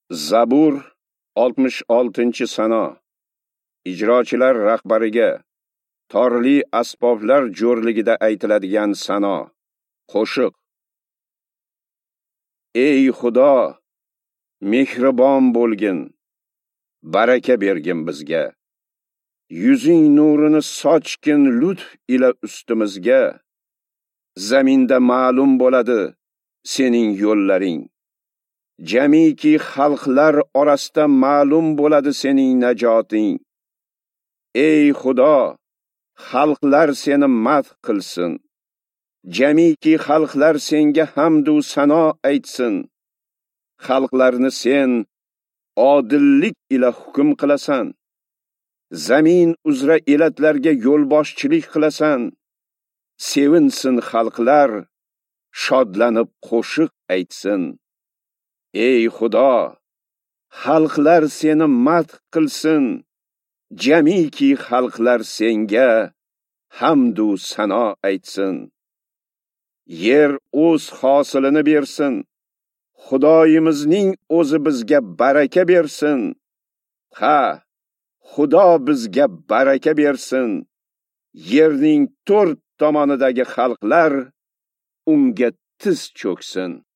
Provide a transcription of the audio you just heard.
Zabur 66-sano. Ijrochilar rahbariga torli asboblar jo'rligida aytiladigan sano. Qo'shiq. Ey Xudo, mehribon bo'lgin, baraka bergin bizga. Yuzing nurini sochgin lutf ila ustimizga. Zaminda ma'lum bo'ladi sening yo'llaring. Jamiki xalqlar orasida ma'lum bo'ladi sening najoting. Ey Xudo, xalqlar seni madh qilsin. Jamiki xalqlar senga hamd u sano aytsin. Xalqlarni sen odillik ila hukm qilasan. Zamin uzra elatlarga yo'lboshchilik qilasan. Sevinsin xalqlar, shodlanib qo'shiq aytsin. Ey Xudo, xalqlar seni madh qilsin. Jamiki xalqlar senga hamd u sano aytsin. Yer o'z hosilini bersin. Xudoyimizning o'zi bizga baraka bersin. Ha, Xudo bizga baraka bersin. Yerning to'rt tomonidagi xalqlar unga tiz cho'ksin.